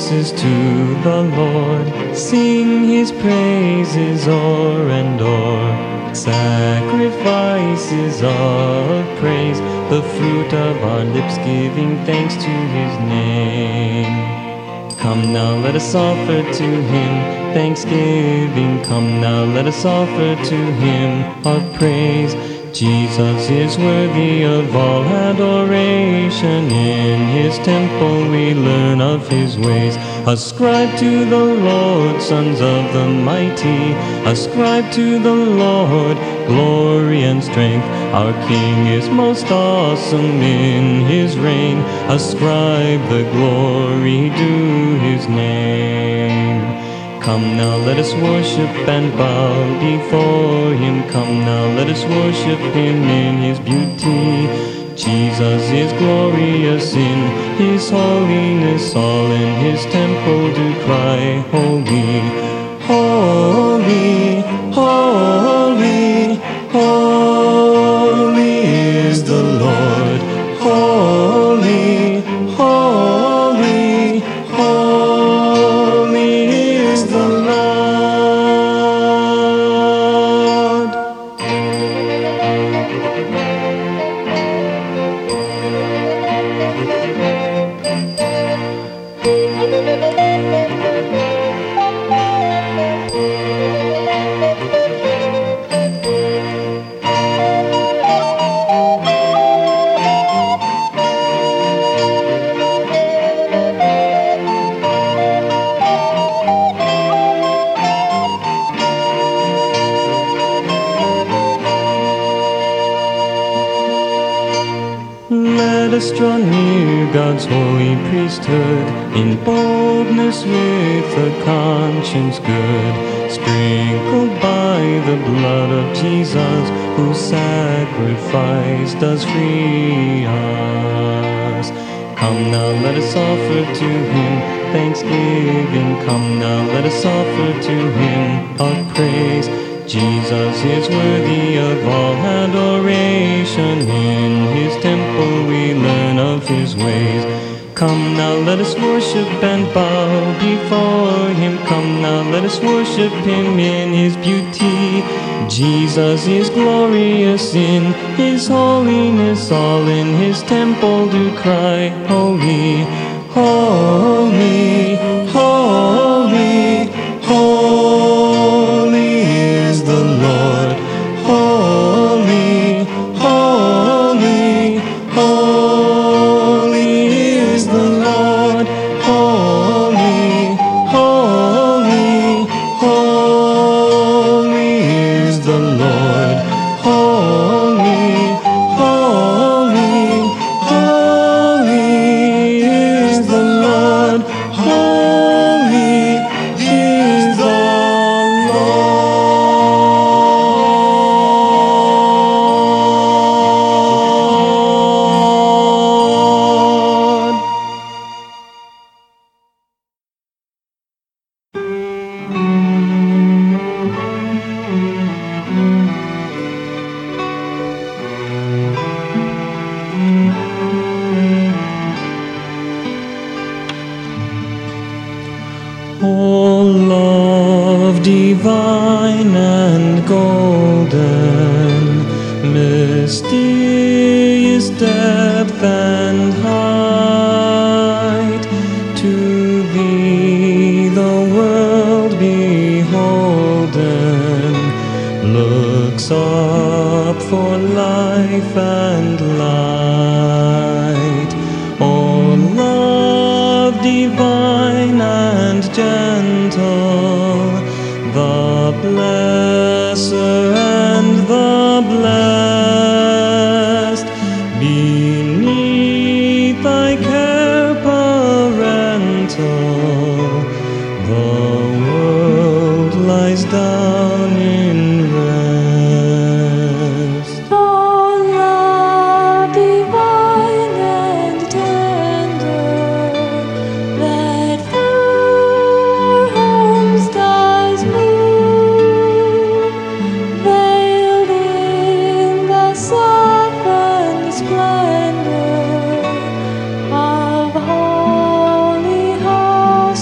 voices to the Lord, sing his praises o'er and o'er. Sacrifices of praise, the fruit of our lips giving thanks to his name. Come now, let us offer to him thanksgiving. Come now, let us offer to him our praise. Jesus is worthy of all adoration. In his temple we learn of his ways. Ascribe to the Lord, sons of the mighty. Ascribe to the Lord glory and strength. Our King is most awesome in his reign. Ascribe the glory due his name. Come now, let us worship and bow before him. Come now, let us worship him in his beauty. Jesus is glorious in his holiness. All in his temple do cry, holy, holy, holy, holy is the Lord. Holy, holy, holy is the Lord. Let us draw near God's holy priesthood, in boldness with a conscience good, sprinkled by the blood of Jesus, whose sacrifice does free us. Come now, let us offer to him thanksgiving. Come now, let us offer to him our praise. Jesus is worthy of all adoration. In his temple we learn of his ways. Come now, let us worship and bow before him. Come now, let us worship him in his beauty. Jesus is glorious in his holiness. All in his temple do cry, holy, holy, holy, holy is the Lord. Holy, holy, holy is the Lord. Holy, holy, holy is the Lord. Holy, holy, holy is the Lord. Holy is the Lord. Oh, love divine and golden, mysterious depth and height, to thee the world beholden looks up for life and light. Oh, love divine and gentle, the blesser and the blessed, beneath thy care parental, the world lies down in rest. Oh, love divine and tender, that through our homes does move, veiled in the softened splendor of holy hosts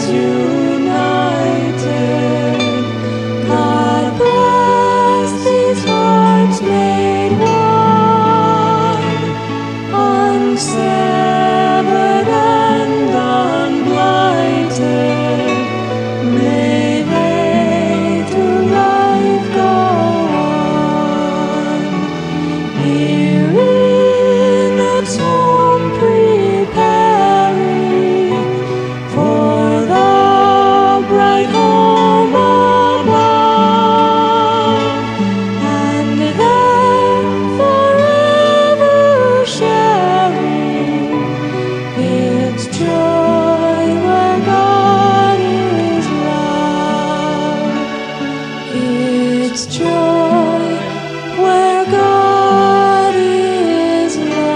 united. God bless these hearts made one, unsevered and unblighted. May they through life go on, here in its home preparing for the bright home above, and there forever sharing its joy where God is love, its joy where God is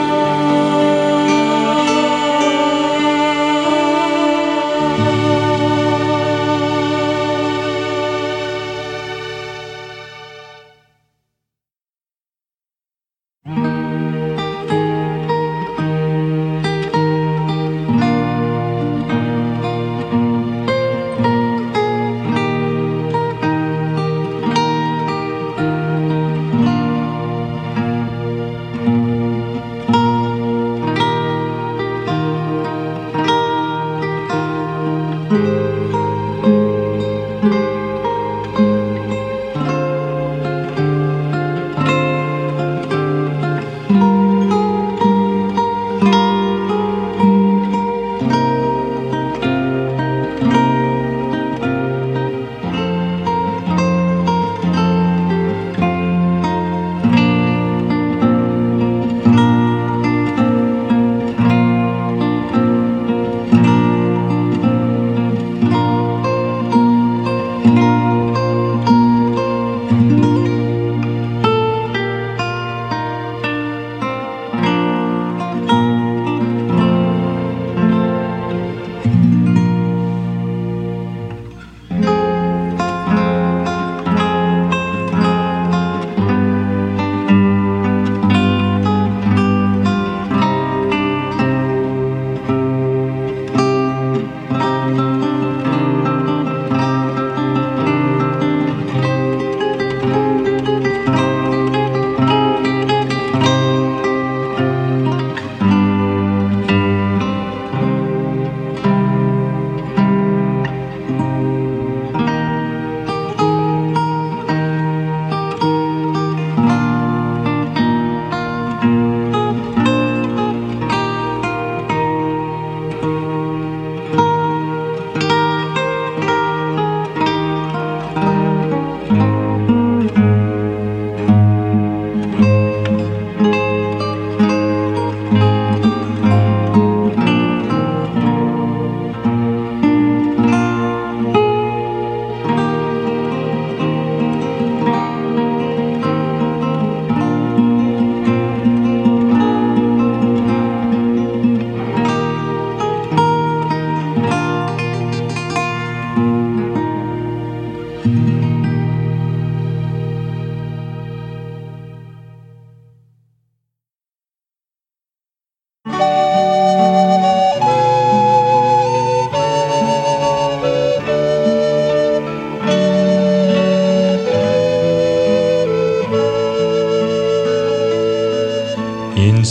In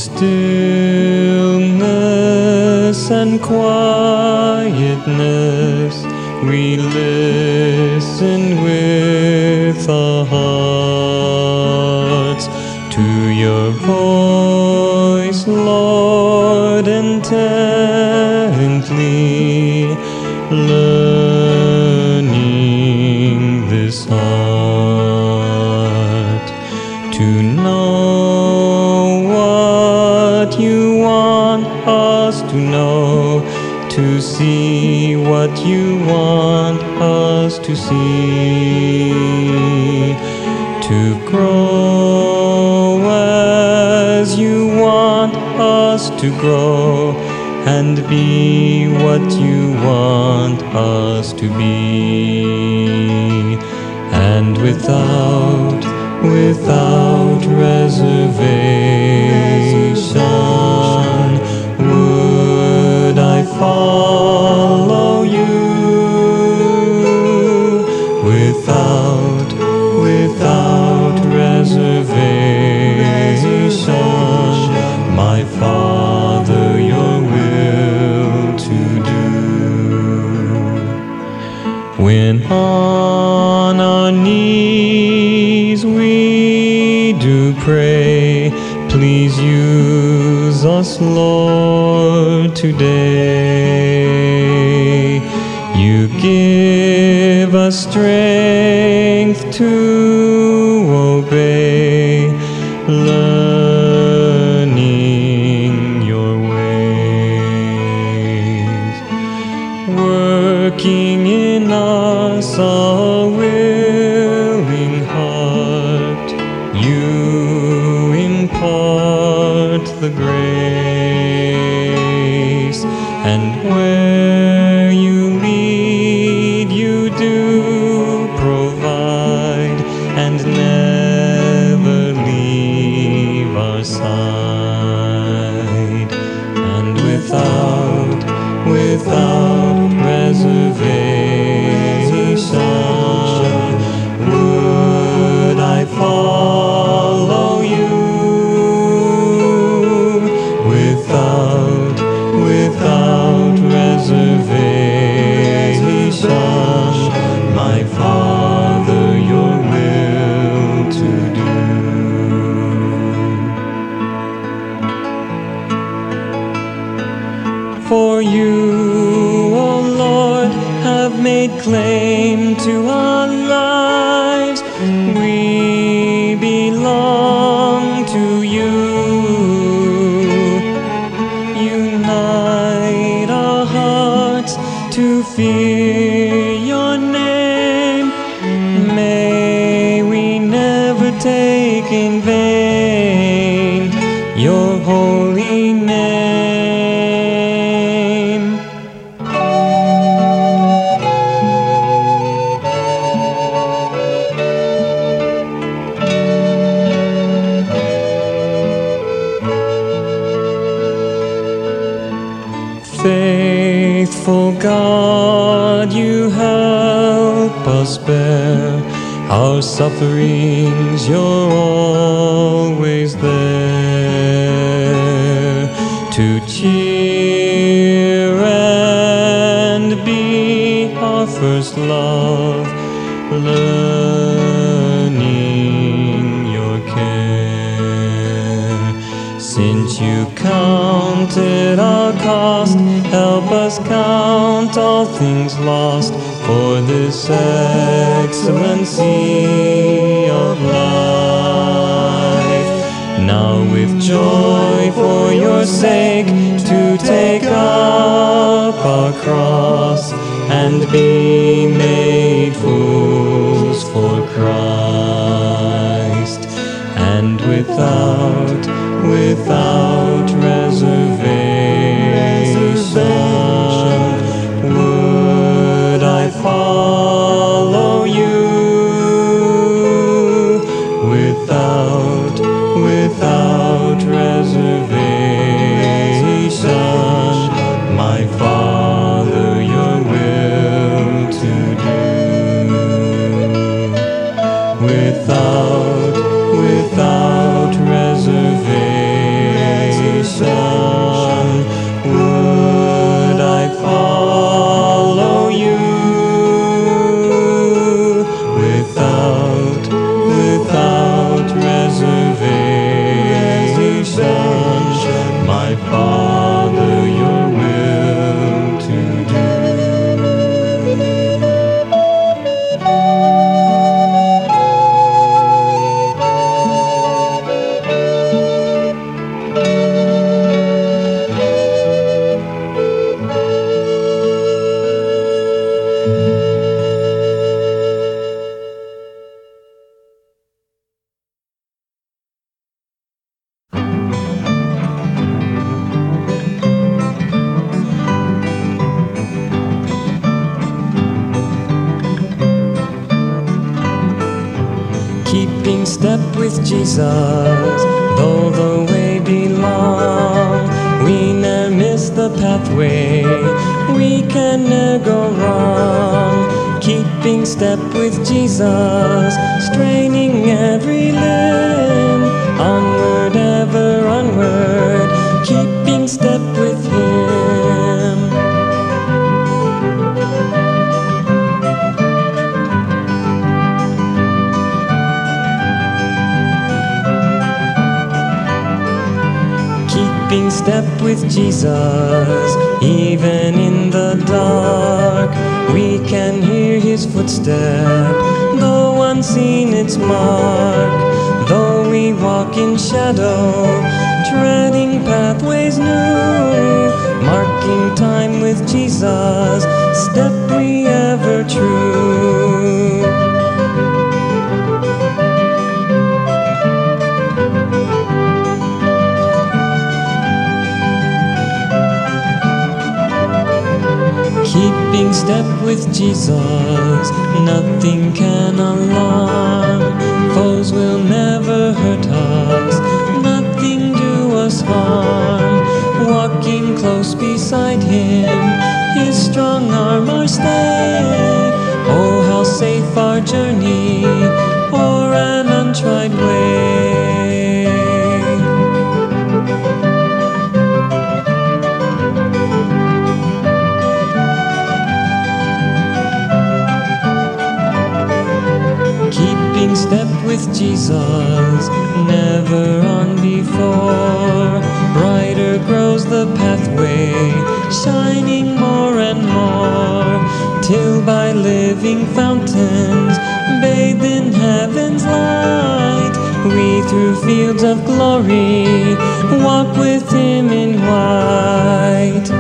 stillness and quietness, we listen with our hearts to your voice, Lord, intently learning this art to know what you want us to know, to see what you want us to see, to grow as you want us to grow, and be what you want us to be, and without reservation would I follow you. us, Lord, today. You give us strength to obey, learning your ways, working in us a willing heart. You impart the grace, and where you lead, you do provide, and never leave our side. And without reservation would I follow you. Without reservation, my Father, your will to do. For you, O Lord, have made claim to our lives. We belong to you. Unite our hearts to fear your name. May we never take in vain your holy name. Faithful God, you help us bear our sufferings. You're always there to cheer and be our first love, learning your care. Since you counted our cost, help us count all things lost for this excellency of life. Now with joy for your sake to take up our cross and be made fools for Christ. And without reservation would I follow you. Without reservation, my Father, your will to do. Without reservation would I follow you. Without reservation, my Father, your will to do. Keeping step with Jesus, though the way be long, we ne'er miss the pathway, we can ne'er go wrong. Keeping step with Jesus, straining every limb, onward, ever onward, keeping step with Him. Keeping step with Jesus, even in the dark. We can hear his footstep, though unseen its mark. Though we walk in shadow, treading pathways new, marking time with Jesus, step we ever true. Keeping step with Jesus, nothing can alarm. Foes will never hurt us, nothing do us harm. Walking close beside him, his strong arm our stay. Oh, how safe our journey o'er an untried way. Keeping step with Jesus, never on before. Brighter grows the pathway, shining more and more, till by living fountains, bathed in heaven's light, we through fields of glory walk with him in white.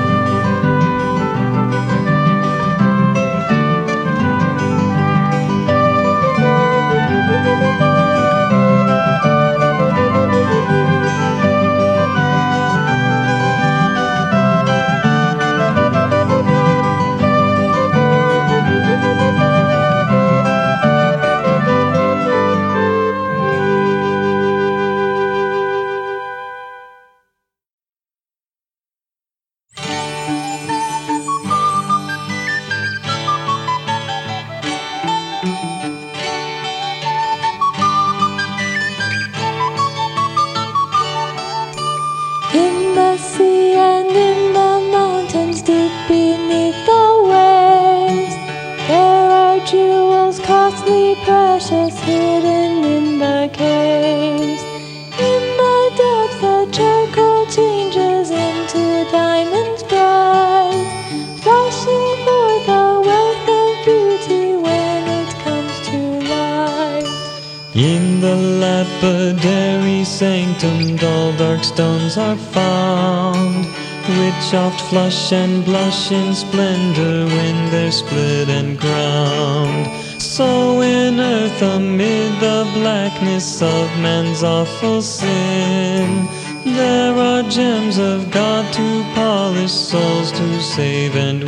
In the sea and in the mountains, deep beneath the waves, there are jewels costly, precious, hidden in the caves. In the depths, the charcoal changes into diamonds bright, flashing forth a wealth of beauty when it comes to light. In the lapidary sanctum, dull dark stones are found, which oft flush and blush in splendor when they're split and ground. So in earth, amid the blackness of man's awful sin, there are gems of God to polish souls, to save and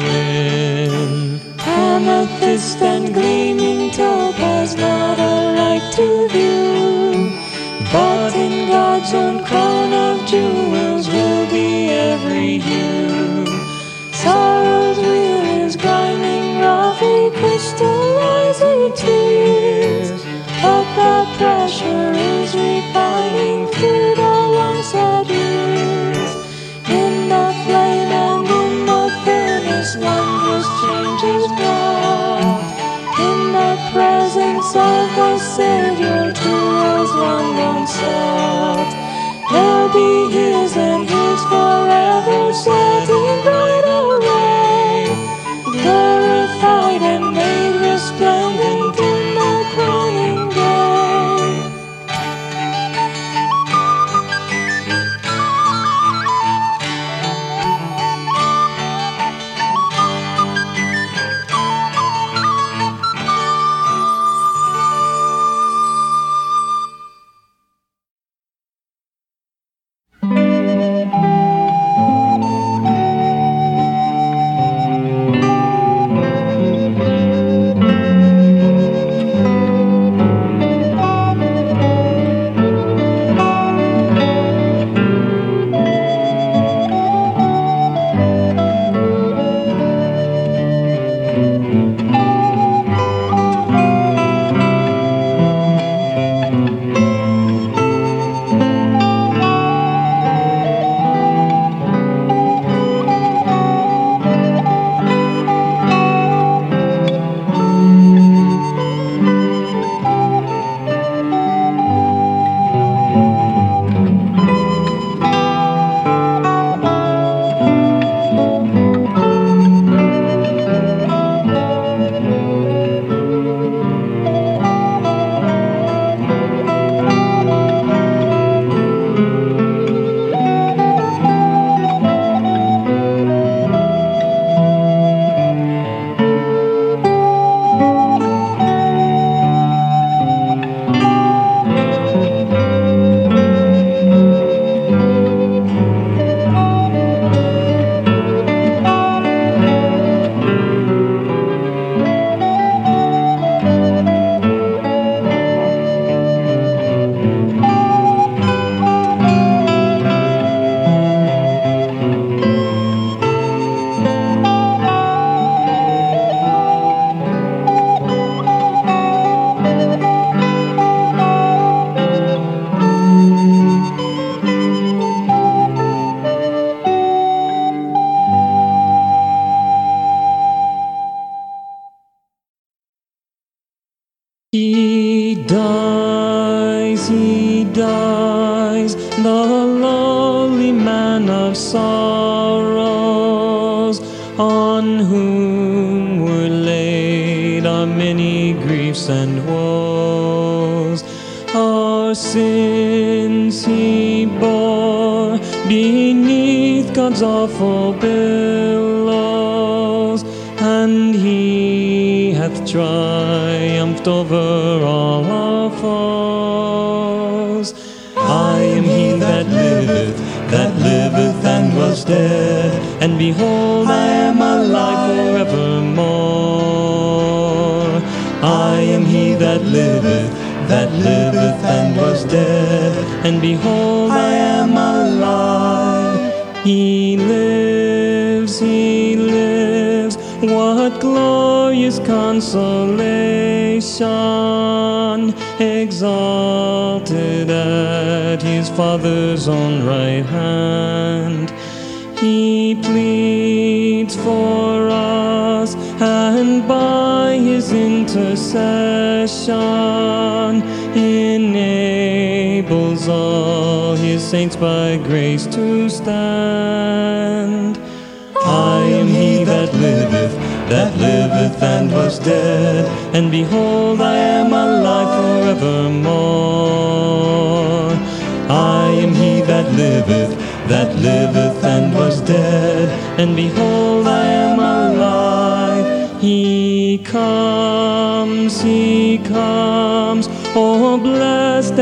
win. Amethyst and gleaming topaz, not alike to view, but in God's own crown of jewels will be every hue. Sorrow's wheel is grinding roughly, crystallizing tears, but the pressure is refining through the long-sad years. In the flame and in the furnace, wondrous changes wrought. In the presence of the Savior, true as one once sought, they'll be his and his forever, setting bright array, glorified and made resplendent in the crowning day. He dies, the lowly man of sorrows, on whom were laid our many griefs and woes. Our sins he bore beneath God's awful billows, and he hath triumphed over all our foes. I am he that liveth and was dead, and behold, I am alive forevermore. I am he that liveth and was dead, and behold, I am alive. He lives, what glorious consolation, exalted at his Father's own right hand. He pleads for us, and by his intercession enables all his saints by grace to stand. I am he that liveth and was dead, and behold, I am alive forevermore. I am he that liveth and was dead, and behold, I am alive. He comes, oh blessed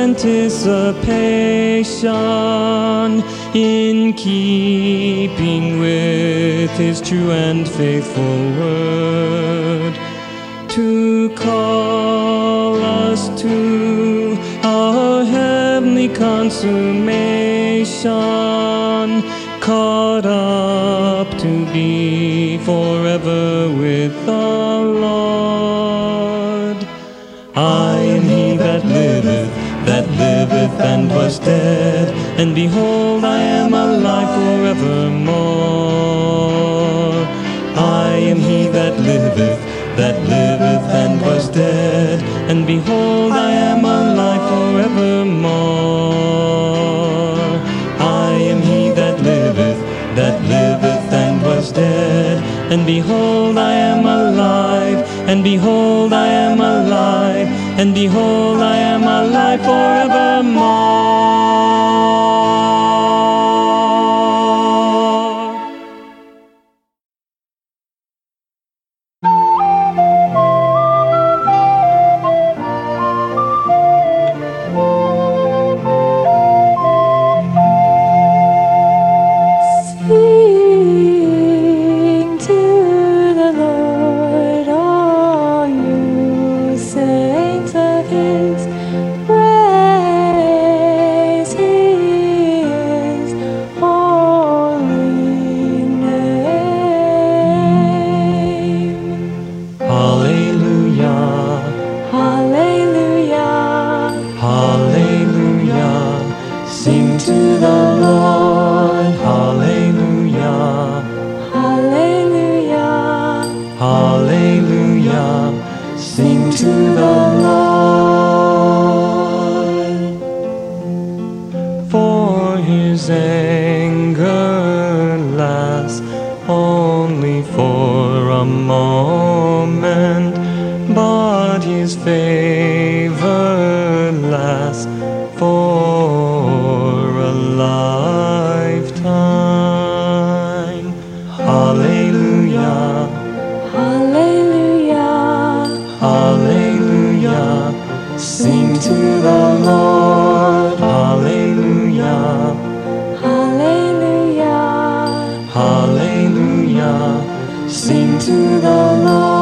anticipation, in keeping with his true and faithful word, to call us to our heavenly consummation, caught up to be forever with the Lord. I am he that liveth and was dead, and behold, I am alive forevermore. I am he that liveth and was dead, and behold, I am alive forevermore. I am he that liveth and was dead, and behold, I am alive, and behold, I am alive, and behold, I am alive forevermore. Hallelujah, sing to the Lord.